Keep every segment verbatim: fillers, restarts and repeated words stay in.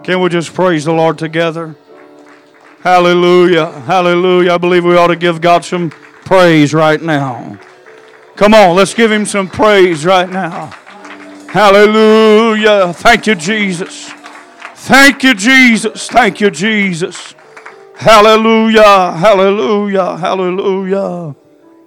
Can we just praise the Lord together? Hallelujah. Hallelujah. I believe we ought to give God some praise right now. Come on, let's give Him some praise right now. Hallelujah. Thank you, Jesus. Thank you, Jesus. Thank you, Jesus. Hallelujah. Hallelujah. Hallelujah.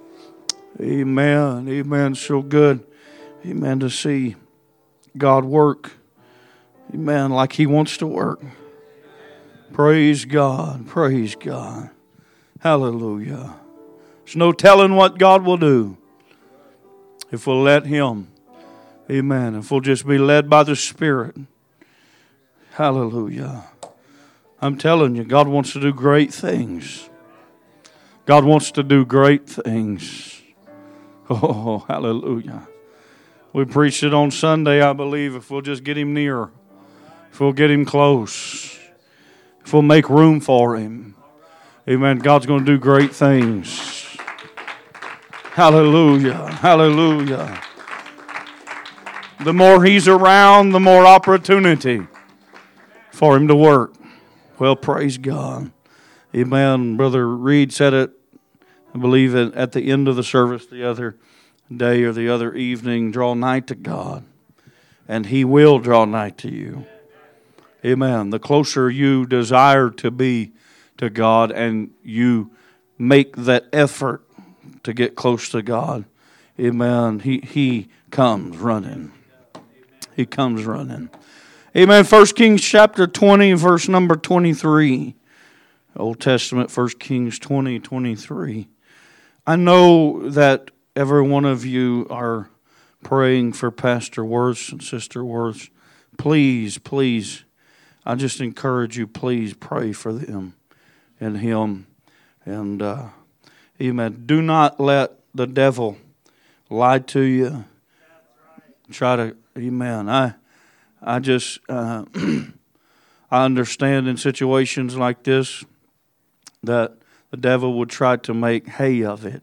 Amen. Amen. So good. Amen. To see God work. Amen. Like He wants to work. Praise God. Praise God. Hallelujah. There's no telling what God will do if we'll let Him. Amen. If we'll just be led by the Spirit. Hallelujah. I'm telling you, God wants to do great things. God wants to do great things. Oh, hallelujah. We preached it on Sunday, I believe, if we'll just get Him near. If we'll get Him close. If we'll make room for Him. Amen. God's going to do great things. Hallelujah. Hallelujah. The more He's around, the more opportunity for Him to work. Well, praise God. Amen. Brother Reed said it, I believe, at the end of the service the other day or the other evening. Draw nigh to God, and He will draw nigh to you. Amen. The closer you desire to be to God and you make that effort to get close to God, amen, He, he comes running. He comes running. Amen. First Kings chapter twenty, verse number twenty-three. Old Testament, First Kings twenty, twenty-three. I know that every one of you are praying for Pastor Worth and Sister Worth. Please, please, I just encourage you, please pray for them and him. And, uh, amen. Do not let the devil lie to you. Try to, amen. I, I just, uh, I understand in situations like this that the devil would try to make hay of it.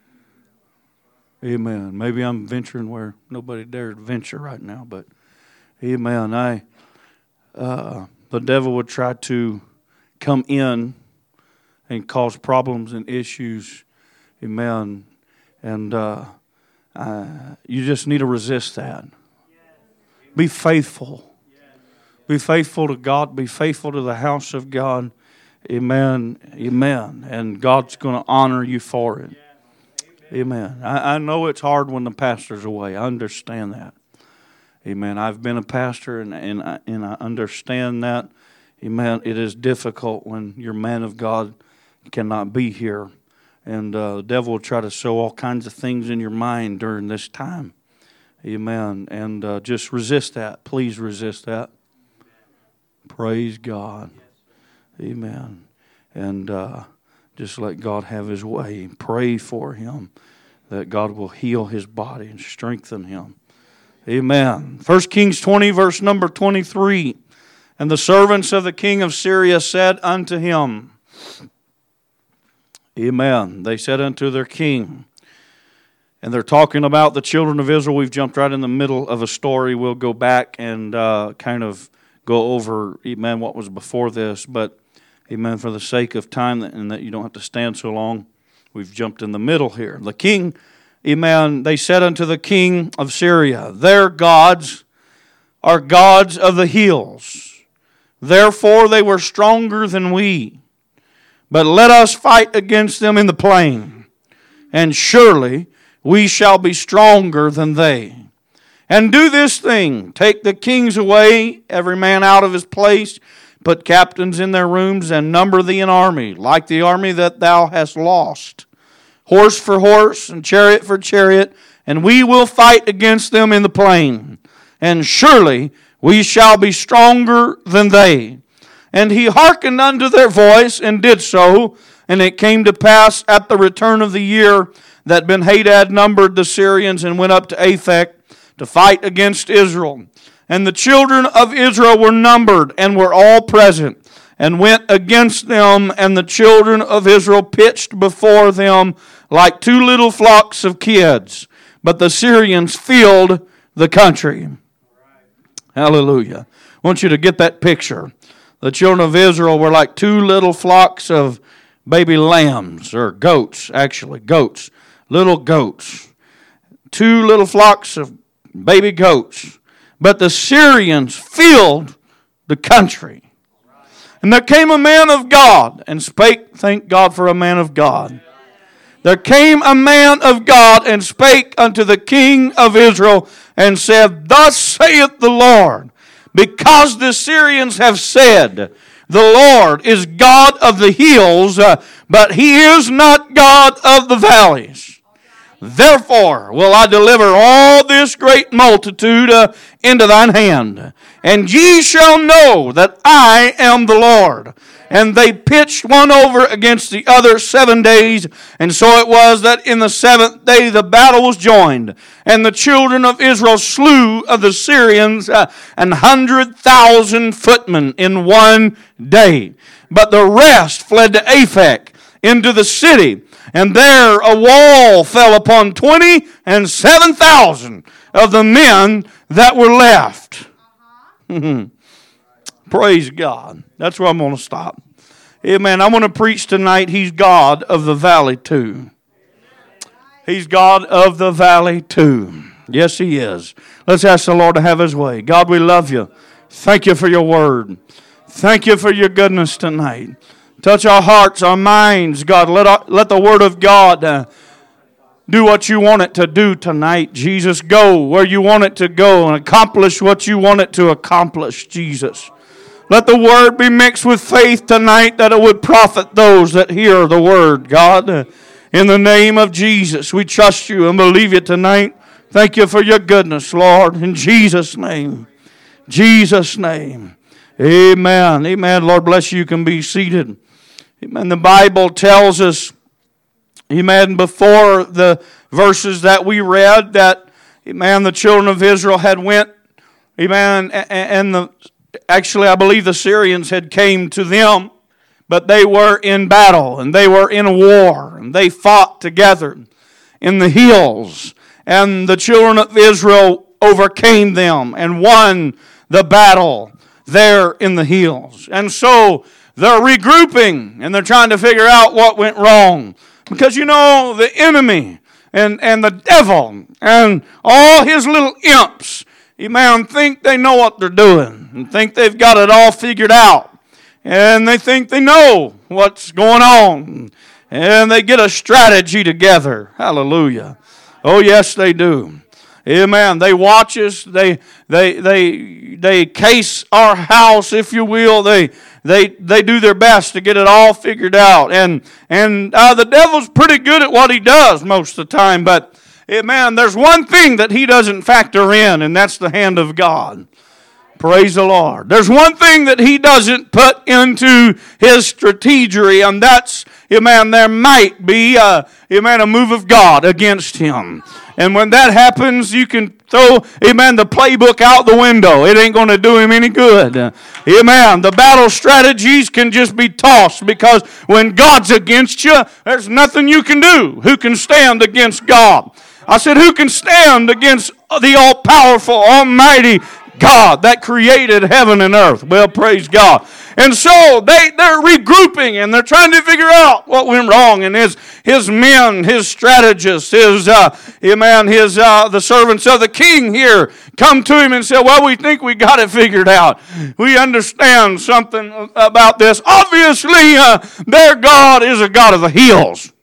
Amen. Maybe I'm venturing where nobody dares venture right now, but amen. I, uh, the devil would try to come in and cause problems and issues. Amen. And uh, uh, you just need to resist that. Be faithful. Be faithful to God. Be faithful to the house of God. Amen. Amen. And God's going to honor you for it. Amen. I, I know it's hard when the pastor's away. I understand that. Amen. I've been a pastor and, and, I, and I understand that. Amen. It is difficult when your man of God cannot be here. And uh, the devil will try to sow all kinds of things in your mind during this time. Amen. And uh, just resist that. Please resist that. Praise God. Amen. And uh, just let God have His way. Pray for him that God will heal his body and strengthen him. Amen. First Kings twenty, verse number twenty-three. And the servants of the king of Syria said unto him, amen. They said unto their king. And they're talking about the children of Israel. We've jumped right in the middle of a story. We'll go back and uh, kind of go over, amen, what was before this. But, amen, for the sake of time and that you don't have to stand so long, we've jumped in the middle here. The king, amen, they said unto the king of Syria, their gods are gods of the hills. Therefore they were stronger than we. But let us fight against them in the plain, and surely we shall be stronger than they. And do this thing, take the kings away, every man out of his place, put captains in their rooms, and number thee an army, like the army that thou hast lost, horse for horse, and chariot for chariot, and we will fight against them in the plain. And surely we shall be stronger than they. And he hearkened unto their voice, and did so. And it came to pass at the return of the year that Ben-Hadad numbered the Syrians and went up to Aphek to fight against Israel. And the children of Israel were numbered and were all present, and went against them, and the children of Israel pitched before them like two little flocks of kids. But the Syrians filled the country. Hallelujah. I want you to get that picture. The children of Israel were like two little flocks of baby lambs, or goats, actually, goats, little goats. Two little flocks of baby goats. But the Syrians filled the country. And there came a man of God and spake, thank God for a man of God. There came a man of God and spake unto the king of Israel and said, Thus saith the Lord, because the Syrians have said, The Lord is God of the hills, uh, but He is not God of the valleys. Therefore will I deliver all this great multitude uh, into thine hand, and ye shall know that I am the Lord. And they pitched one over against the other seven days, and so it was that in the seventh day the battle was joined, and the children of Israel slew of the Syrians uh, an hundred thousand footmen in one day. But the rest fled to Aphek into the city, and there a wall fell upon twenty and seven thousand of the men that were left. Uh-huh. Praise God. That's where I'm going to stop. Amen. I want to preach tonight. He's God of the valley too. He's God of the valley too. Yes, He is. Let's ask the Lord to have His way. God, we love You. Thank You for Your word. Thank You for Your goodness tonight. Touch our hearts, our minds, God. Let, our, let the word of God uh, do what You want it to do tonight, Jesus. Go where You want it to go and accomplish what You want it to accomplish, Jesus. Let the word be mixed with faith tonight, that it would profit those that hear the word, God. In the name of Jesus, we trust You and believe You tonight. Thank You for Your goodness, Lord. In Jesus' name. Jesus' name. Amen. Amen. Lord bless you. You can be seated. Amen. The Bible tells us, amen, before the verses that we read, that, amen, the children of Israel had went, amen, and the Actually, I believe the Syrians had came to them, but they were in battle, and they were in a war, and they fought together in the hills, and the children of Israel overcame them and won the battle there in the hills. And so they're regrouping, and they're trying to figure out what went wrong. Because, you know, the enemy and, and the devil and all his little imps, amen, think they know what they're doing and think they've got it all figured out. And they think they know what's going on. And they get a strategy together. Hallelujah. Oh, yes, they do. Amen. They watch us. They they they they case our house, if you will. They they they do their best to get it all figured out. And and uh, the devil's pretty good at what he does most of the time. But amen, there's one thing that he doesn't factor in, and that's the hand of God. Praise the Lord. There's one thing that he doesn't put into his strategy, and that's, amen, there might be, a, amen, a move of God against him. And when that happens, you can throw, amen, the playbook out the window. It ain't going to do him any good. Amen. The battle strategies can just be tossed, because when God's against you, there's nothing you can do. Who can stand against God? I said, who can stand against the all-powerful, almighty God that created heaven and earth? Well, praise God. And so they, they're regrouping, and they're trying to figure out what went wrong. And his his men, his strategists, his uh, amen, his uh, the servants of the king here come to him and say, well, we think we got it figured out. We understand something about this. Obviously, uh, their God is a God of the hills.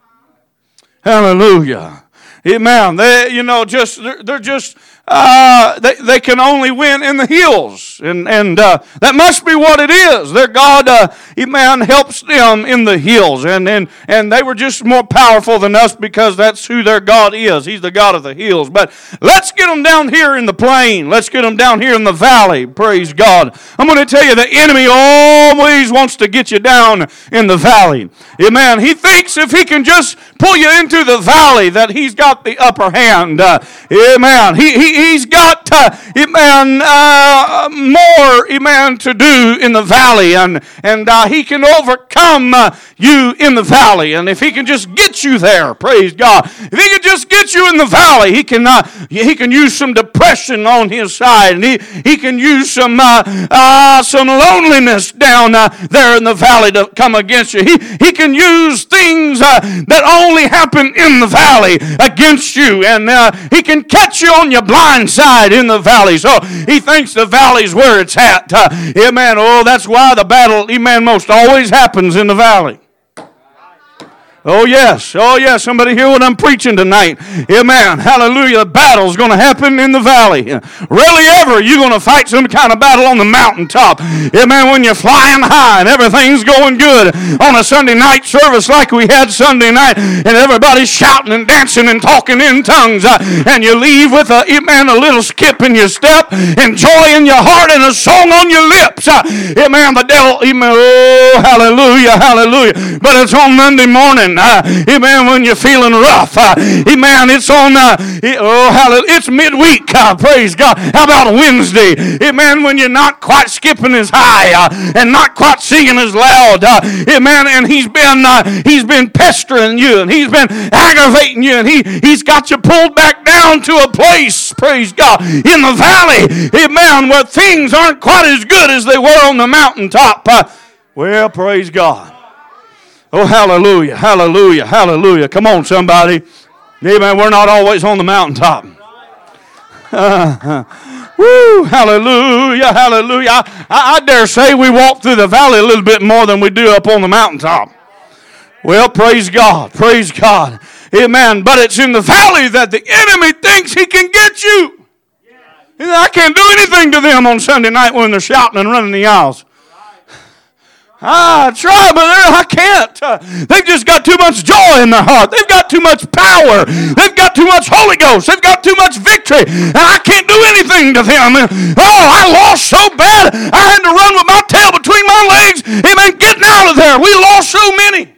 Hallelujah. Amen. They, you know, just they're, they're just uh, they they can only win in the hills, and and uh, that must be what it is. Their God, uh, amen, helps them in the hills, and and and they were just more powerful than us because that's who their God is. He's the God of the hills. But let's get them down here in the plain. Let's get them down here in the valley. Praise God. I'm going to tell you, the enemy always wants to get you down in the valley. Amen. He thinks if he can just pull you into the valley that he's got the upper hand. Uh, amen. He, he he's got, uh, amen, uh, more, amen, to do in the valley. And, and uh, he can overcome uh, you in the valley. And if he can just get you there, praise God. If he can just get you in the valley, he can, uh, he can use some depression on his side. And he, he can use some, uh, uh, some loneliness down uh, there in the valley to come against you. He, he can use things uh, that only happen in the valley against you. And uh, he can catch you on your blind side in the valley. So he thinks the valley's where it's at. Uh, amen. Oh, that's why the battle, amen, most always happens in the valley. Oh, yes. Oh, yes. Somebody hear what I'm preaching tonight. Amen. Hallelujah. The battle's going to happen in the valley. Rarely ever you're going to fight some kind of battle on the mountaintop. Amen. When you're flying high and everything's going good on a Sunday night service like we had Sunday night, and everybody's shouting and dancing and talking in tongues, uh, and you leave with a, amen, a little skip in your step and joy in your heart and a song on your lips. Uh, amen. The devil, amen. Oh, hallelujah. Hallelujah. But it's on Monday morning. Uh, amen. When you're feeling rough, uh, amen. It's on. Uh, oh, hallelujah! It's midweek. Uh, praise God. How about Wednesday? Amen. When you're not quite skipping as high uh, and not quite singing as loud, uh, amen. And he's been uh, he's been pestering you and he's been aggravating you and he he's got you pulled back down to a place. Praise God, in the valley, amen, where things aren't quite as good as they were on the mountaintop. Uh, well, praise God. Oh, hallelujah, hallelujah, hallelujah. Come on, somebody. Amen. We're not always on the mountaintop. Uh, woo, hallelujah, hallelujah. I, I, I dare say we walk through the valley a little bit more than we do up on the mountaintop. Well, praise God, praise God. Amen. But it's in the valley that the enemy thinks he can get you. I can't do anything to them on Sunday night when they're shouting and running the aisles. Ah, I try, but I can't. Uh, they've just got too much joy in their heart. They've got too much power. They've got too much Holy Ghost. They've got too much victory. And I can't do anything to them. Oh, I lost so bad. I had to run with my tail between my legs. Amen. Getting out of there. We lost so many.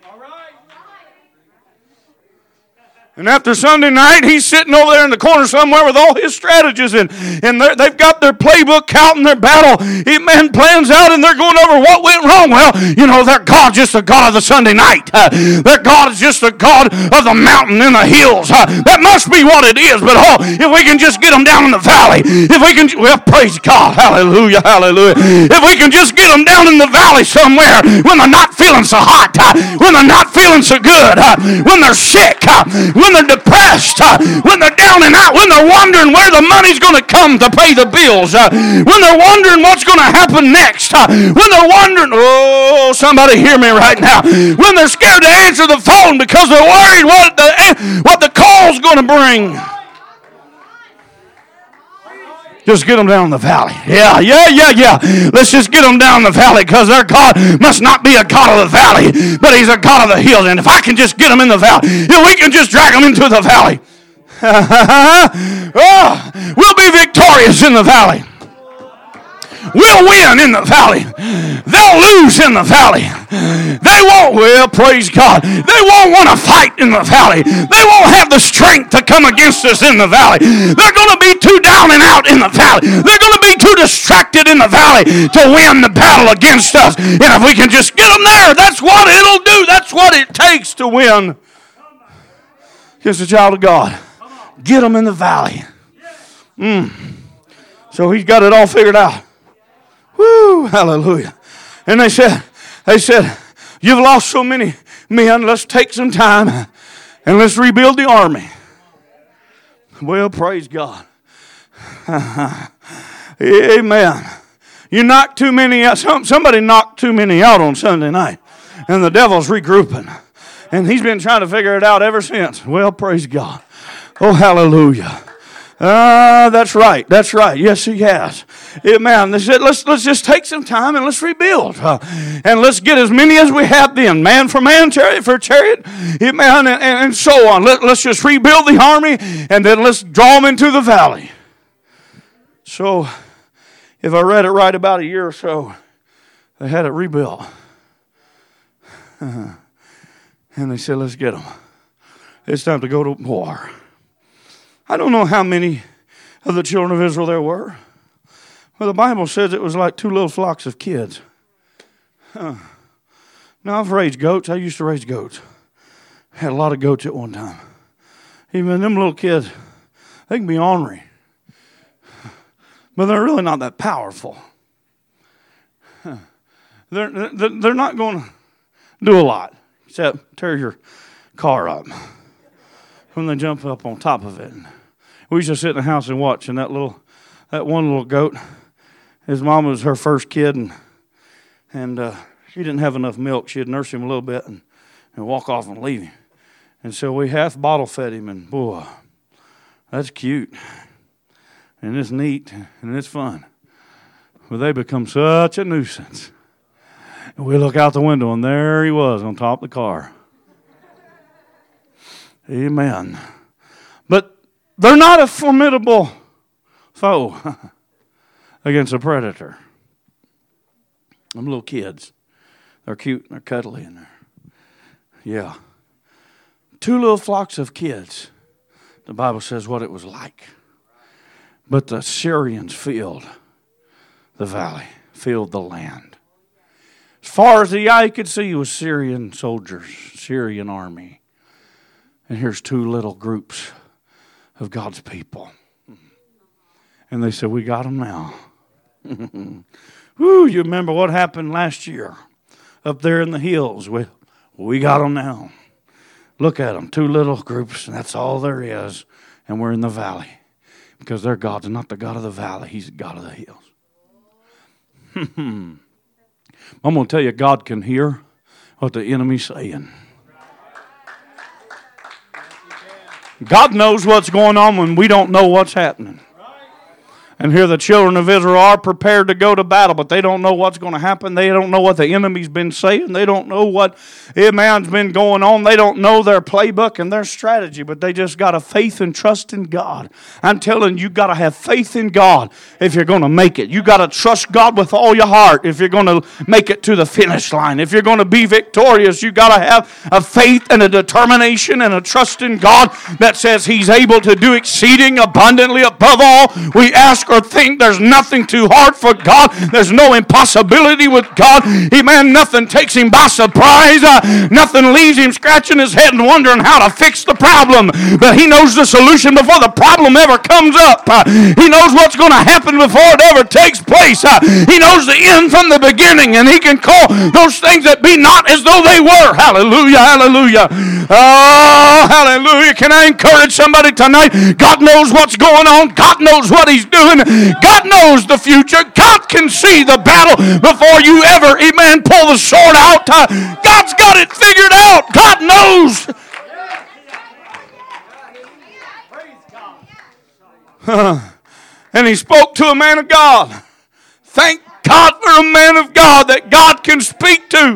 And after Sunday night, he's sitting over there in the corner somewhere with all his strategies, and, and they've got their playbook out and their battle, amen, plans out, and they're going over what went wrong. Well, you know, their God's just the God of the Sunday night. Uh, their God is just the God of the mountain and the hills. Uh, that must be what it is, but oh, if we can just get them down in the valley, if we can, well, praise God, hallelujah, hallelujah. If we can just get them down in the valley somewhere when they're not feeling so hot, uh, when they're not feeling so good, uh, when they're sick, uh, when they're depressed, uh, when they're down and out, when they're wondering where the money's going to come to pay the bills, uh, when they're wondering what's going to happen next, uh, when they're wondering, oh, somebody hear me right now, when they're scared to answer the phone because they're worried what the, what the call's going to bring. Just get them down the valley. Yeah, yeah, yeah, yeah. Let's just get them down the valley because their God must not be a God of the valley, but he's a God of the hills. And if I can just get them in the valley, if we can just drag them into the valley, oh, we'll be victorious in the valley. We'll win in the valley. They'll lose in the valley. They won't, well, praise God. They won't want to fight in the valley. They won't have the strength to come against us in the valley. They're going to be too down and out in the valley. They're going to be too distracted in the valley to win the battle against us. And if we can just get them there, that's what it'll do. That's what it takes to win. Here's a child of God. Get them in the valley. Mm. So he's got it all figured out. Woo, hallelujah. And they said, they said, you've lost so many men, let's take some time and let's rebuild the army. Well, praise God. Amen. You knocked too many out. Somebody knocked too many out on Sunday night. And the devil's regrouping. And he's been trying to figure it out ever since. Well, praise God. Oh, hallelujah. Ah, uh, that's right. That's right. Yes, he has. Amen. They said, let's let's just take some time and let's rebuild. Uh, and let's get as many as we have then. Man for man, chariot for chariot. Amen. And, and, and so on. Let, let's just rebuild the army and then let's draw them into the valley. So, if I read it right, about a year or so, they had it rebuilt. Uh, and they said, let's get them. It's time to go to war. I don't know how many of the children of Israel there were? Well, the Bible says it was like two little flocks of kids. Huh. Now, I've raised goats. I used to raise goats. Had a lot of goats at one time. Even them little kids, they can be ornery. But they're really not that powerful. Huh. They're, they're, they're not going to do a lot except tear your car up when they jump up on top of it. We used to sit in the house and watch, and that little, that one little goat, his mom was her first kid, and and uh, she didn't have enough milk. She'd nurse him a little bit and, and walk off and leave him. And so we half bottle fed him, and boy, that's cute, and it's neat, and it's fun. But they become such a nuisance. And we look out the window, and there he was on top of the car. Amen. But they're not a formidable foe against a predator. Them little kids, they're cute and they're cuddly in there. Yeah. Two little flocks of kids. The Bible says what it was like. But the Syrians filled the valley, filled the land. As far as the eye could see was Syrian soldiers, Syrian army. And here's two little groups of God's people. And they said, we got them now. Woo, you remember what happened last year up there in the hills? Well, we got them now. Look at them, two little groups, and that's all there is. And we're in the valley. Because their God's not the God of the valley. He's the God of the hills. I'm going to tell you, God can hear what the enemy's saying. God knows what's going on when we don't know what's happening. And here the children of Israel are prepared to go to battle, but they don't know what's going to happen. They don't know what the enemy's been saying. They don't know what, amen's been going on. They don't know their playbook and their strategy, but they just got a faith and trust in God. I'm telling you, you got to have faith in God if you're going to make it. You got to trust God with all your heart if you're going to make it to the finish line. If you're going to be victorious, you got to have a faith and a determination and a trust in God that says He's able to do exceeding abundantly above all we ask or think. There's nothing too hard for God. There's no impossibility with God. Amen. Nothing takes Him by surprise. Uh, nothing leaves Him scratching His head and wondering how to fix the problem. But He knows the solution before the problem ever comes up. Uh, he knows what's going to happen before it ever takes place. Uh, he knows the end from the beginning, and He can call those things that be not as though they were. Hallelujah, hallelujah. Oh, hallelujah. Can I encourage somebody tonight? God knows what's going on. God knows what He's doing. God knows the future. God can see the battle before you ever, amen, pull the sword out. Uh, God's got it figured out. God knows. Uh, and He spoke to a man of God. Thank God for a man of God that God can speak to.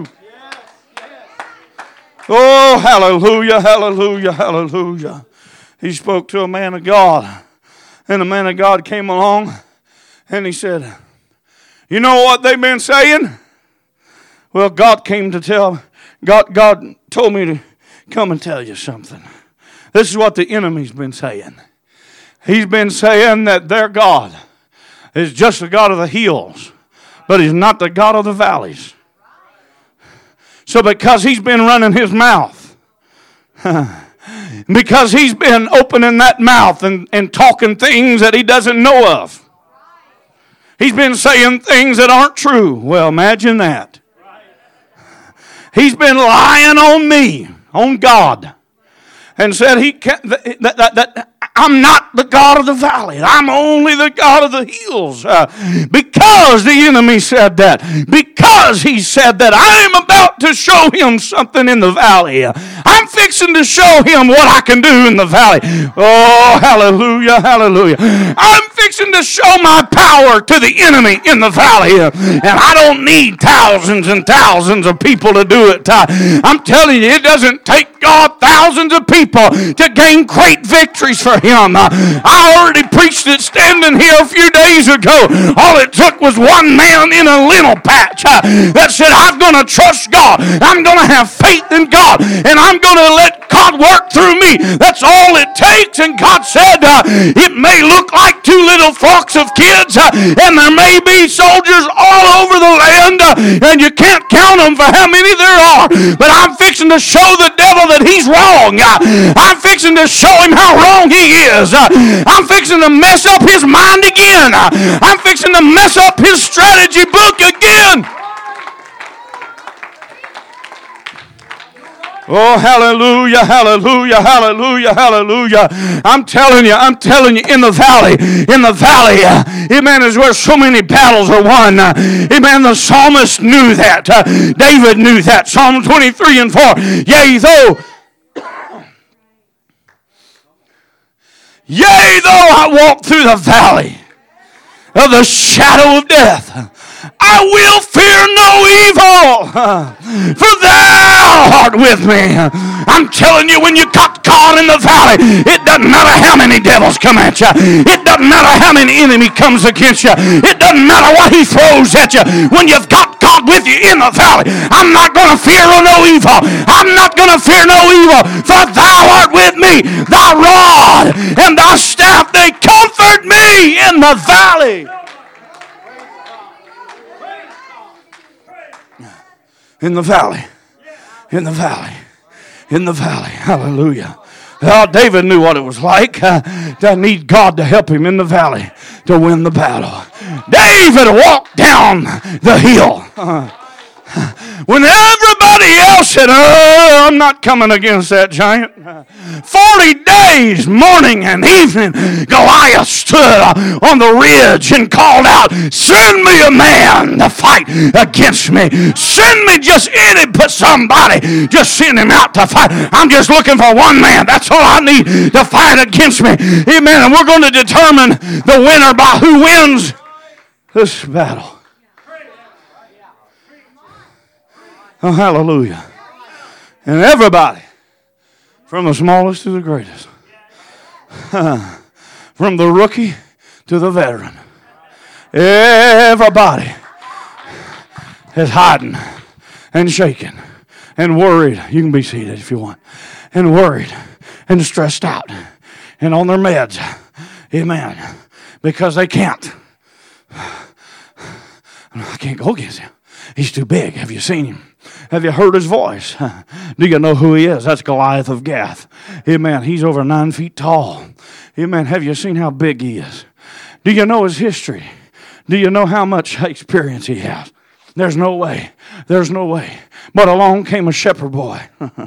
Oh, hallelujah, hallelujah, hallelujah. He spoke to a man of God. And the man of God came along and he said, you know what they've been saying? Well, God came to tell, God, God told me to come and tell you something. This is what the enemy's been saying. He's been saying that their God is just the God of the hills, but He's not the God of the valleys. So because he's been running his mouth, because he's been opening that mouth and, and talking things that he doesn't know of. He's been saying things that aren't true. Well, imagine that. He's been lying on me, on God, and said he can't, that, that, that I'm not the God of the valley. I'm only the God of the hills. Uh, because the enemy said that. Because he said that. I'm about to show him something in the valley. I'm fixing to show him what I can do in the valley. Oh, hallelujah, hallelujah. I'm fixing to show my power to the enemy in the valley. And I don't need thousands and thousands of people to do it. Uh, I'm telling you, it doesn't take God thousands of people to gain great victories for him. Uh, I already preached it standing here a few days ago. All it took was one man in a lentil patch uh, that said, I'm going to trust God. I'm going to have faith in God. And I'm going to let God work through me. That's all it takes. And God said, uh, it may look like two little flocks of kids, uh, and there may be soldiers all over the land, uh, and you can't count them for how many there are. But I'm fixing to show the devil that he's wrong. Uh, I'm fixing to show him how wrong he is. Uh, I'm fixing to mess up his mind again. Uh, I'm fixing to mess up his strategy book again. Oh, hallelujah, hallelujah, hallelujah, hallelujah. I'm telling you, I'm telling you, in the valley, in the valley, uh, amen, is where so many battles are won. Uh, amen, the psalmist knew that. Uh, David knew that. Psalm twenty-three and four. Yea, though, yea, though I walk through the valley of the shadow of death, I will fear no evil, for thou art with me. I'm telling you, when you got caught in the valley, it doesn't matter how many devils come at you. It doesn't matter how many enemy comes against you. It doesn't matter what he throws at you. When you've got God with you in the valley, I'm not going to fear no evil. I'm not going to fear no evil, for thou art with me. Thy rod and thy staff, they comfort me in the valley. In the valley, in the valley, in the valley. Hallelujah. Oh, David knew what it was like uh, to need God to help him in the valley to win the battle. David walked down the hill. Uh, when everybody else said, oh, I'm not coming against that giant. Forty days, morning and evening, Goliath stood on the ridge and called out, send me a man to fight against me. Send me just any, but somebody. Just send him out to fight. I'm just looking for one man. That's all I need to fight against me. Amen. And we're going to determine the winner by who wins this battle. Oh, hallelujah. And everybody, from the smallest to the greatest, from the rookie to the veteran, everybody is hiding and shaking and worried. You can be seated if you want. And worried and stressed out and on their meds. Amen. Because they can't. I can't go against him. He's too big. Have you seen him? Have you heard his voice? Do you know who he is? That's Goliath of Gath. Amen. He's over nine feet tall. Amen. Have you seen how big he is? Do you know his history? Do you know how much experience he has? There's no way. There's no way. But along came a shepherd boy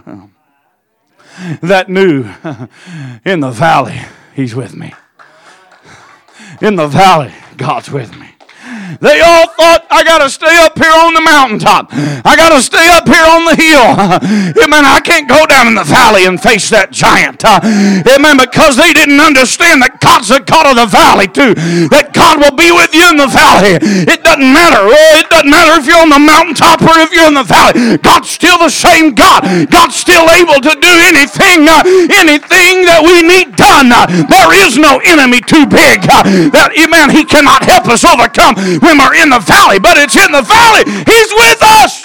that knew in the valley, he's with me. In the valley, God's with me. They all thought, I got to stay up here on the mountaintop. I got to stay up here on the hill. Amen. I can't go down in the valley and face that giant. Amen. Because they didn't understand that God's the God of the valley too. That God will be with you in the valley. It doesn't matter. Oh, it doesn't matter if you're on the mountaintop or if you're in the valley. God's still the same God. God's still able to do anything, uh, anything that we need done. Uh, there is no enemy too big. Uh, that, amen, he cannot help us overcome when we're in the valley, but it's in the valley. He's with us.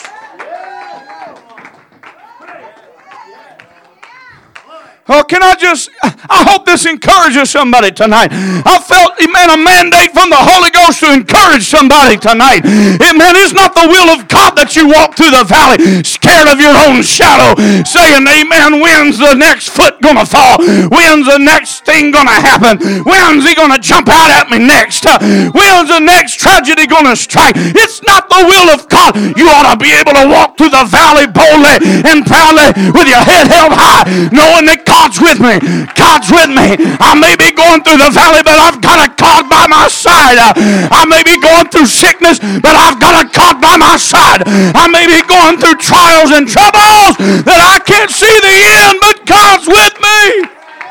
Oh, can I just, I hope this encourages somebody tonight. I felt, amen, a mandate from the Holy Ghost to encourage somebody tonight. Amen, it's not the will of God that you walk through the valley scared of your own shadow, saying, amen, when's the next foot going to fall? When's the next thing going to happen? When's he going to jump out at me next? When's the next tragedy going to strike? It's not the will of God. You ought to be able to walk through the valley boldly and proudly with your head held high, knowing that God's with me. God's with me. I may be going through the valley, but I've got a God by my side. I may be going through sickness, but I've got a God by my side. I may be going through trials and troubles that I can't see the end, but God's with me.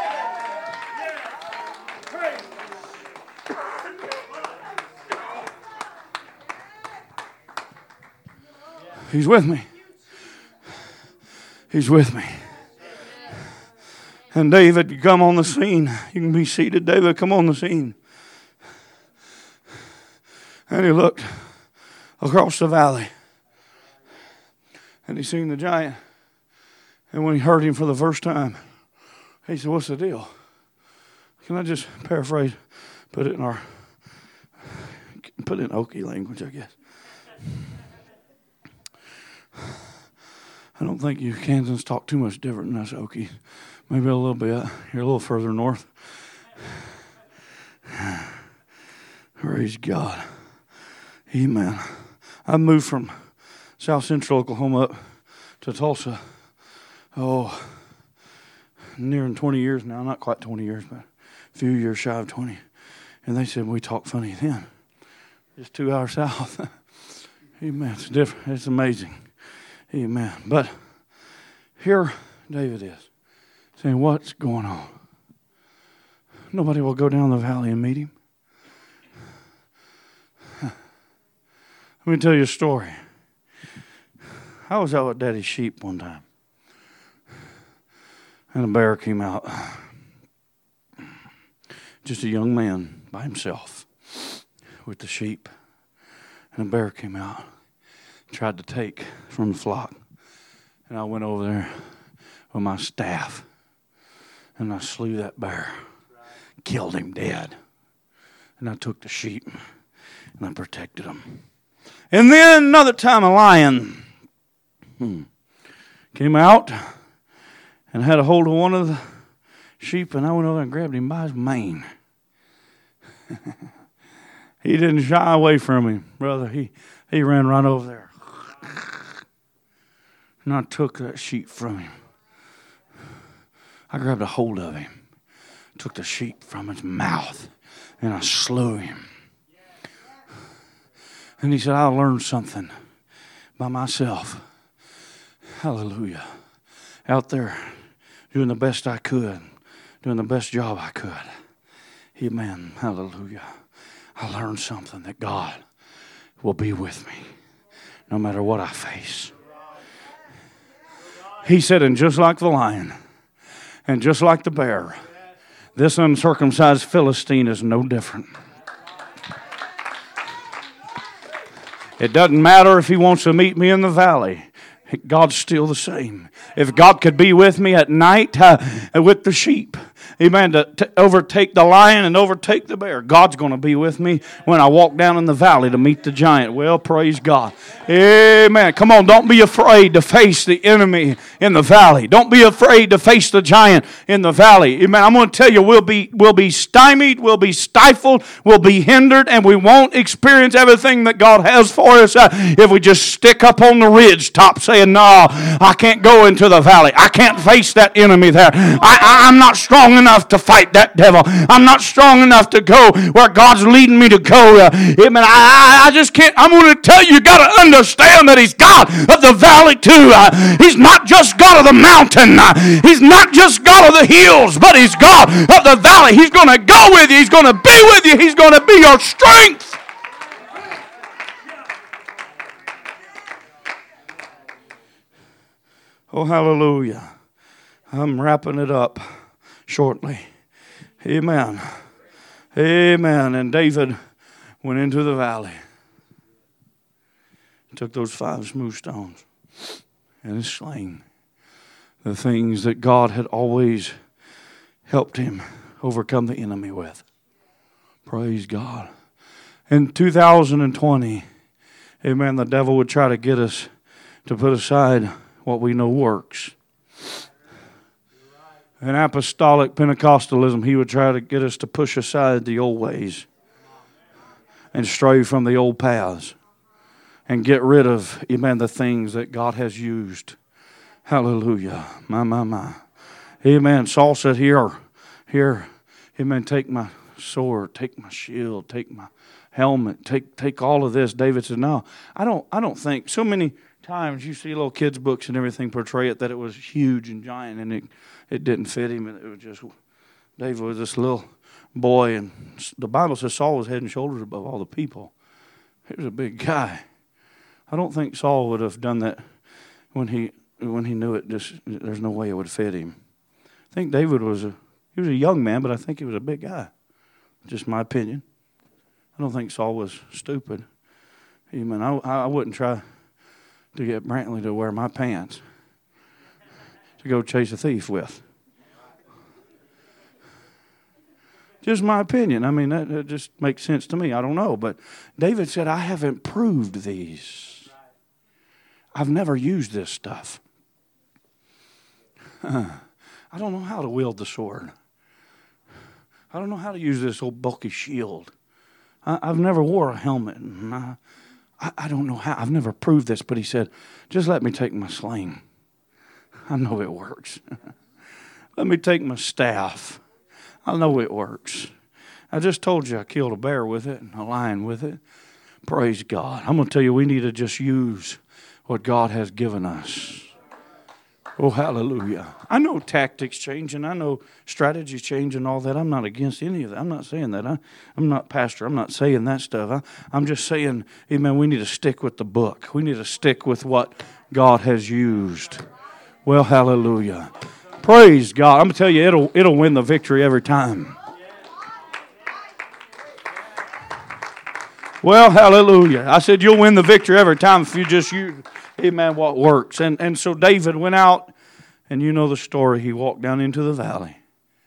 He's with me. He's with me. And David, come on the scene. You can be seated. David, come on the scene. And he looked across the valley. And he seen the giant. And when he heard him for the first time, he said, what's the deal? Can I just paraphrase, put it in our, put it in Okie language, I guess. I don't think you Kansans talk too much different than us Okies. Maybe a little bit. You're a little further north. Praise God. Amen. I moved from South Central Oklahoma up to Tulsa, oh, nearing twenty years now. Not quite twenty years, but a few years shy of twenty. And they said we talk funny then. Just two hours south. Amen. It's different. It's amazing. Amen. But here David is saying, what's going on? Nobody will go down the valley and meet him. Let me tell you a story. I was out with Daddy's sheep one time, and a bear came out. Just a young man by himself with the sheep. And a bear came out, tried to take from the flock. And I went over there with my staff, and I slew that bear, killed him dead. And I took the sheep, and I protected them. And then another time a lion hmm, came out and had a hold of one of the sheep, and I went over and grabbed him by his mane. He didn't shy away from him, brother. He, he ran right over there. And I took that sheep from him. I grabbed a hold of him, took the sheep from his mouth, and I slew him. And he said, I learned something by myself. Hallelujah. Out there, doing the best I could, doing the best job I could. Amen. Hallelujah. I learned something, that God will be with me no matter what I face. He said, and just like the lion and just like the bear, this uncircumcised Philistine is no different. It doesn't matter if he wants to meet me in the valley. God's still the same. If God could be with me at night uh, with the sheep, amen, to, to overtake the lion and overtake the bear, God's going to be with me when I walk down in the valley to meet the giant. Well, praise God. Amen. Come on, don't be afraid to face the enemy in the valley. Don't be afraid to face the giant in the valley. Amen. I'm going to tell you, we'll be, we'll be stymied, we'll be stifled, we'll be hindered, and we won't experience everything that God has for us uh, if we just stick up on the ridge top saying, no, I can't go into the valley. I can't face that enemy there. I, I, I'm not strong enough to fight that devil. I'm not strong enough to go where God's leading me to go. Uh, amen. I, I, I just can't. I'm going to tell you, you got to understand that He's God of the valley too. Uh, he's not just God of the mountain. Uh, he's not just God of the hills, but He's God of the valley. He's going to go with you. He's going to be with you. He's going to be your strength. Oh, hallelujah. I'm wrapping it up shortly. Amen. Amen. And David went into the valley. Took those five smooth stones and his sling. The things that God had always helped him overcome the enemy with. Praise God. In two thousand twenty, amen, the devil would try to get us to put aside what we know works. In apostolic Pentecostalism, he would try to get us to push aside the old ways and stray from the old paths and get rid of, amen, the things that God has used. Hallelujah. My, my, my. Amen. Saul said, here, here, amen, take my sword, take my shield, take my helmet, take take all of this. David said, no, I don't, I don't think so many times you see little kids' books and everything portray it that it was huge and giant, and it it didn't fit him. And it was just, David was this little boy, and the Bible says Saul was head and shoulders above all the people. He was a big guy. I don't think Saul would have done that when he when he knew it. Just there's no way it would fit him. I think David was a he was a young man, but I think he was a big guy. Just my opinion. I don't think Saul was stupid. Amen. I I wouldn't try to get Brantley to wear my pants. to go chase a thief with. Just my opinion. I mean, that, that just makes sense to me. I don't know. But David said, I haven't proved these. I've never used this stuff. Huh. I don't know how to wield the sword. I don't know how to use this old bulky shield. I, I've never wore a helmet. And I, I, I don't know how. I've never proved this. But he said, just let me take my sling. I know it works. Let me take my staff. I know it works. I just told you I killed a bear with it and a lion with it. Praise God. I'm going to tell you, we need to just use what God has given us. Oh, hallelujah. I know tactics change and I know strategies change and all that. I'm not against any of that. I'm not saying that. I, I'm not pastor. I'm not saying that stuff. I, I'm just saying, amen, we need to stick with the book. We need to stick with what God has used. Well, hallelujah. Praise God. I'm going to tell you, it'll, it'll win the victory every time. Well, hallelujah. I said you'll win the victory every time if you just use, amen, what works. And, and so David went out, and you know the story. He walked down into the valley,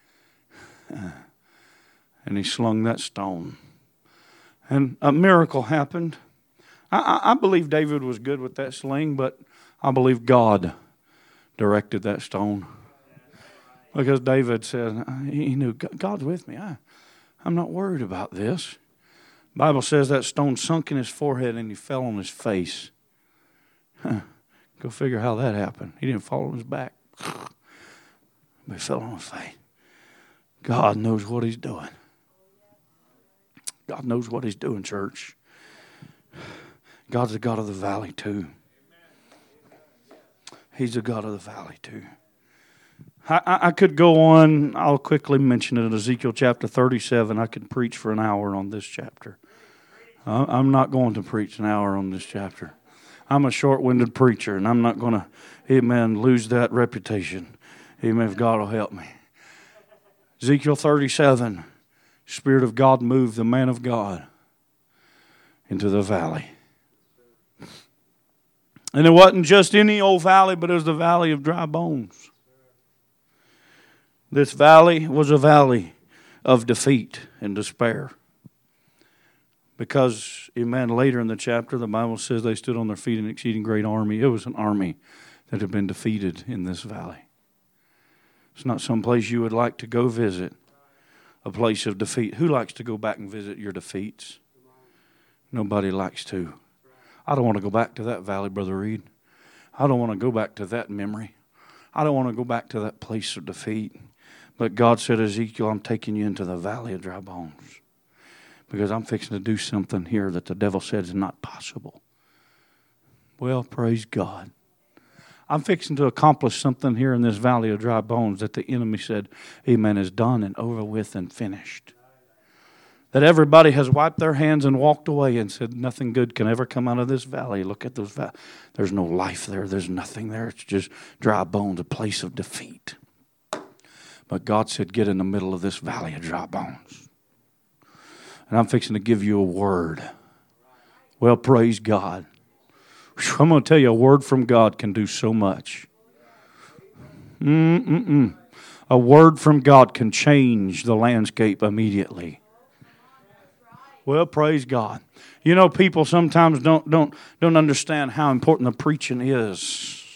and he slung that stone. And a miracle happened. I, I, I believe David was good with that sling, but I believe God directed that stone. Because David said, he knew, God's with me. I, I'm not worried about this. The Bible says that stone sunk in his forehead and he fell on his face. Huh. Go figure how that happened. He didn't fall on his back. But he fell on his face. God knows what he's doing. God knows what he's doing, church. God's the God of the valley too. He's the God of the valley too. I, I could go on. I'll quickly mention it in Ezekiel chapter thirty-seven. I could preach for an hour on this chapter. I'm not going to preach an hour on this chapter. I'm a short-winded preacher, and I'm not going to, amen, lose that reputation. Amen, if God will help me. Ezekiel thirty-seven, Spirit of God moved the man of God into the valley. And it wasn't just any old valley, but it was the valley of dry bones. This valley was a valley of defeat and despair. Because, amen, later in the chapter, the Bible says they stood on their feet an exceeding great army. It was an army that had been defeated in this valley. It's not some place you would like to go visit, a place of defeat. Who likes to go back and visit your defeats? Nobody likes to. I don't want to go back to that valley, Brother Reed. I don't want to go back to that memory. I don't want to go back to that place of defeat. But God said, Ezekiel, I'm taking you into the valley of dry bones. Because I'm fixing to do something here that the devil said is not possible. Well, praise God. I'm fixing to accomplish something here in this valley of dry bones that the enemy said, amen, is done and over with and finished. That everybody has wiped their hands and walked away and said, nothing good can ever come out of this valley. Look at those valleys. There's no life there. There's nothing there. It's just dry bones, a place of defeat. But God said, get in the middle of this valley of dry bones. And I'm fixing to give you a word. Well, praise God. I'm going to tell you, a word from God can do so much. Mm-mm-mm. A word from God can change the landscape immediately. Well, praise God. You know, people sometimes don't don't don't understand how important the preaching is.